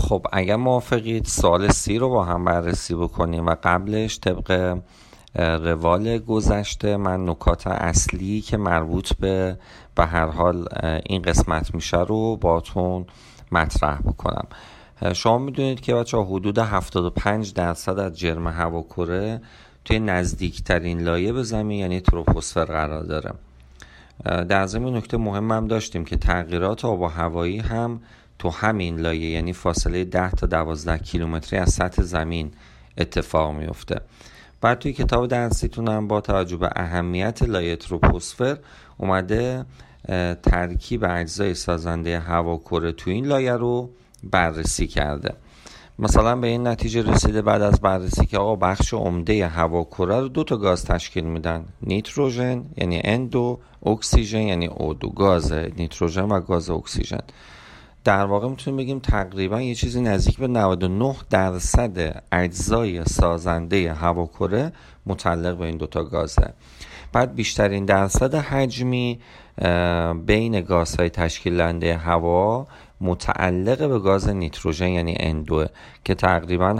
خب اگر موافقید سوال 30 رو با هم بررسی بکنیم و قبلش طبق روال گذشته من نکات اصلی که مربوط به هر حال این قسمت میشه رو باتون مطرح بکنم. شما میدونید که بچه ها حدود 75% از جرم هواکره توی نزدیکترین لایه به زمین یعنی تروپوسفر قرار داره. در ضمن نکته مهم هم داشتیم که تغییرات آب و هوایی هم تو همین لایه یعنی فاصله 10 تا 12 کیلومتری از سطح زمین اتفاق میفته. بعد توی کتاب درسیتون هم با توجه به اهمیت لایه تروپوسفر اومده ترکیب اجزای سازنده هواکره تو این لایه رو بررسی کرده. مثلا به این نتیجه رسیده بعد از بررسی که آقا بخش عمده هواکره رو 2 تا گاز تشکیل میدن، نیتروژن یعنی N2، اکسیژن یعنی O2. گاز نیتروژن و گاز اکسیژن در واقع میتونیم بگیم تقریبا یه چیزی نزدیک به 99% اجزای سازنده هواکره متعلق به این 2 تا گازه. بعد بیشترین درصد حجمی بین گازهای تشکیل دهنده هوا متعلق به گاز نیتروژن یعنی N2 که تقریبا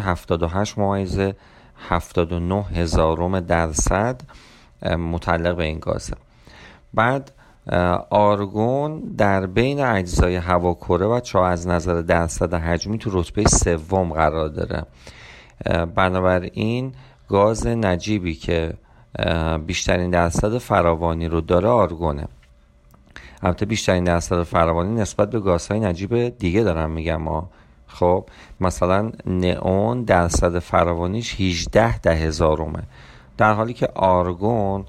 78.79% متعلق به این گازه. بعد آرگون در بین اجزای هواکره و از نظر درصد حجمی تو رتبه 3 قرار داره. بنابراین گاز نجیبی که بیشترین درصد فراوانی رو داره آرگونه. البته بیشترین درصد فراوانی نسبت به گازهای نجیب دیگه دارم میگم خب مثلا نئون درصد فراوانیش 18/1000 در حالی که آرگون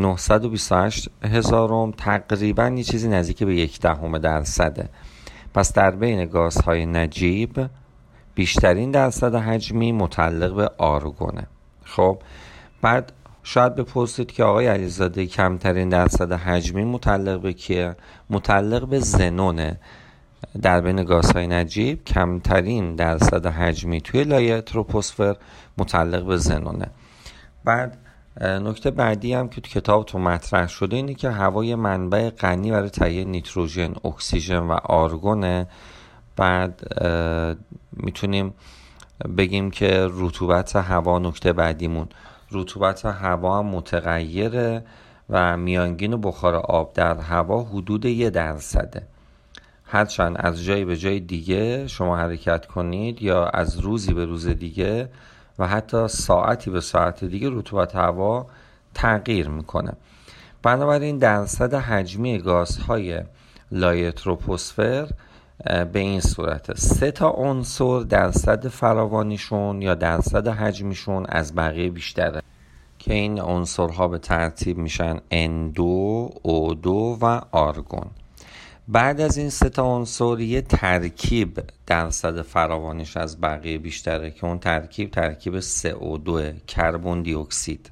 928,000 تقریبا یه چیزی نزدیک به 0.1%. پس در بین گازهای نجیب بیشترین درصد حجمی متعلق به آرگونه. خب بعد شاید بپرسید که آقای علیزاده کمترین درصد حجمی متعلق به کیه؟ متعلق به ژنونه. در بین گازهای نجیب کمترین درصد حجمی توی لایه تروپوسفر متعلق به ژنونه. بعد نکته بعدی هم که تو کتابتون مطرح شده اینه که هوای منبع غنی برای تهیه نیتروژن، اکسیژن و آرگونه. بعد میتونیم بگیم که رطوبت هوا، نکته بعدیمون رطوبت هوا هم متغیره و میانگین بخار آب در هوا حدود 1%. هرچند از جایی به جای دیگه شما حرکت کنید یا از روزی به روز دیگه و حتی ساعتی به ساعت دیگه رطوبت هوا تغییر میکنه. بنابراین درصد حجمی گازهای لایه تروپوسفر به این صورته: 3 تا عنصر درصد فراوانیشون یا درصد حجمیشون از بقیه بیشتره که این عنصرها به ترتیب میشن N2، O2 و آرگون. بعد از این 3 تا عنصر یه ترکیب درصد فراوانیش از بقیه بیشتره که اون ترکیب CO2 کربن دی اکسید.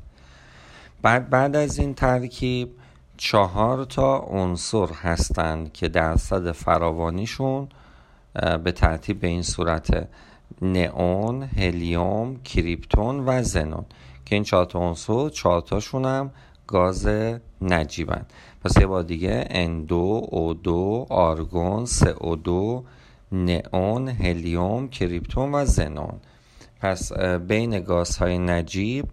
بعد از این ترکیب 4 تا عنصر هستند که درصد فراوانیشون به ترتیب به این صورت: نئون، هلیوم، کریپتون و ژنون که این 4 تا عنصر 4 تاشون هم گاز نجیبن. پس یه بار دیگه N2، O2، آرگون، CO2، نئون، هلیوم، کریپتون و ژنون. پس بین گازهای نجیب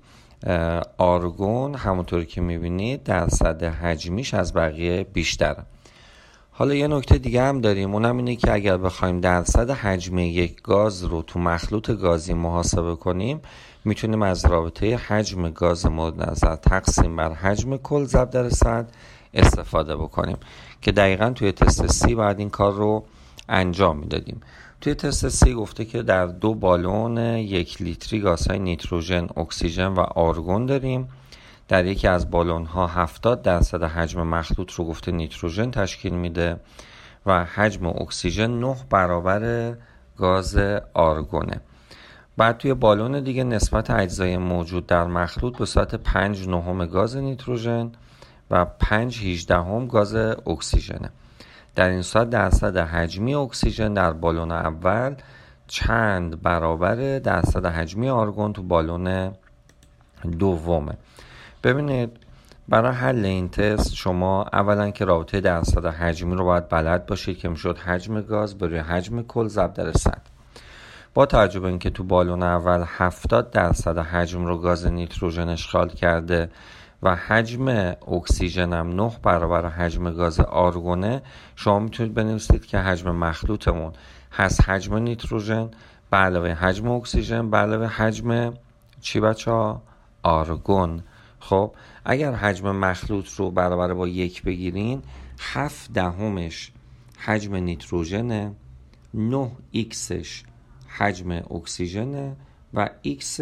آرگون همونطوری که میبینید درصد حجمیش از بقیه بیشتره. حالا یه نکته دیگه هم داریم، اونم اینه که اگر بخوایم درصد حجم یک گاز رو تو مخلوط گازی محاسبه کنیم میتونیم از رابطه حجم گاز مورد نظر تقسیم بر حجم کل ضرب در 100 استفاده بکنیم که دقیقاً توی تست سی بعد این کار رو انجام میدادیم. توی تست سی گفته که در 2 بالون 1 لیتری گازهای نیتروژن، اکسیژن و آرگون داریم. در یکی از بالون ها 70% حجم مخلوط رو گفته نیتروژن تشکیل میده و حجم اکسیژن 9 برابر گاز آرگونه. بعد توی بالون دیگه نسبت اجزای موجود در مخلوط به صورت 5/9 گاز نیتروژن و 5/18 گاز اکسیژنه. در این صورت درصد حجمی اکسیژن در بالون اول چند برابر درصد حجمی آرگون تو بالون دومه. ببینید برای حل این تست شما اولا که رابطه درصد حجمی رو باید بلد باشید که میشد حجم گاز بر حجم کل ضرب در 100. با توجه به اینکه تو بالون اول 70% حجم رو گاز نیتروژن اشغال کرده و حجم اکسیژن هم 9 برابر حجم گاز آرگونه، شما میتونید بنویسید که حجم مخلوطمون هست حجم نیتروژن به علاوه حجم اکسیژن به علاوه حجم چی بچه‌ها؟ آرگون. خب اگر حجم مخلوط رو برابر با 1 بگیرین، 7/10 حجم نیتروژنه، 9x حجم اکسیژنه و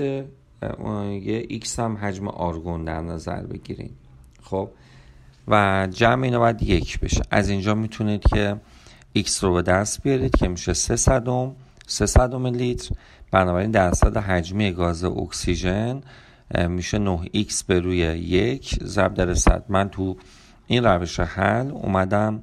x هم حجم آرگون در نظر بگیرین. خب و جمع اینا باید 1 بشه. از اینجا میتونید که x رو به دست بیارید که میشه 300 لیتر. بنابراین درصد حجمی گاز اکسیژن میشه 9x به روی 1 ضرب در 100. من تو این روش حل اومدم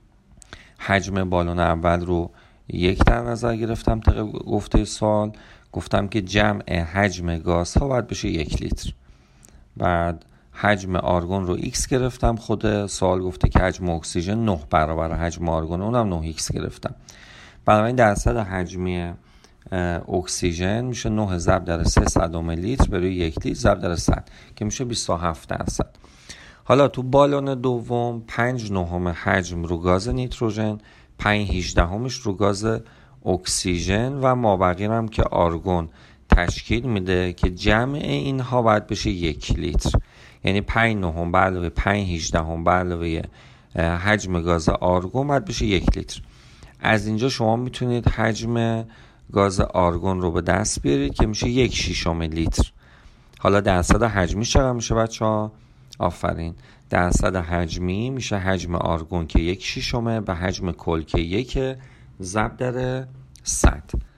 حجم بالون اول رو 1 در نظر گرفتم طبق گفته سوال، گفتم که جمع حجم گاز ها باید بشه 1 لیتر. بعد حجم آرگون رو x گرفتم، خود سوال گفته که حجم اکسیژن 9 برابر حجم آرگون، اونم 9x گرفتم. بنابراین درصد حجمی اکسیژن میشه 9 ضرب در 300 لیتر به روی 1 لیتر ضرب در 100 که میشه 27%. حالا تو بالون دوم 5/9 حجم رو گاز نیتروژن، 5/18 رو گاز اکسیژن و مابقی هم که آرگون تشکیل میده که جمع اینها باید بشه 1 لیتر. یعنی 5/9 به علاوه 5/18 به علاوه حجم گاز آرگون باید بشه 1 لیتر. از اینجا شما میتونید حجم گاز آرگون رو به دست بیارید که میشه 1/6 لیتر. حالا درصد حجمی چقدر میشه بچه‌ها؟ آفرین، درصد حجمی میشه حجم آرگون که 1/6 به حجم کل که 1 ضرب در 100.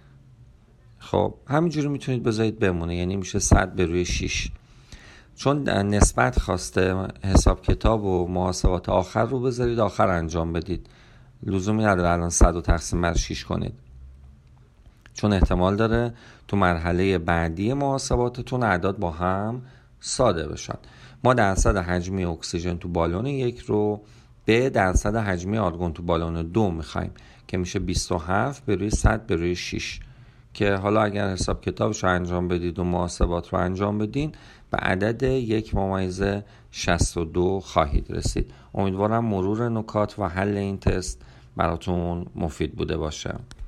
خب همینجوری میتونید بذارید بمونه، یعنی میشه 100 به روی 6. چون نسبت خواسته حساب کتاب و محاسبات آخر رو بذارید آخر انجام بدید، لزومی نداره الان 100 رو تقسیم بر 6 کنید، چون احتمال داره تو مرحله بعدی محاسباتتون اعداد با هم ساده بشن. ما درصد حجمی اکسیژن تو بالون 1 رو به درصد حجمی آرگون تو بالون 2 میخوایم که میشه 27 به روی 100 به روی 6 که حالا اگر حساب کتابش رو انجام بدید و محاسبات رو انجام بدین به عدد 1.62 خواهید رسید. امیدوارم مرور نکات و حل این تست براتون مفید بوده باشه.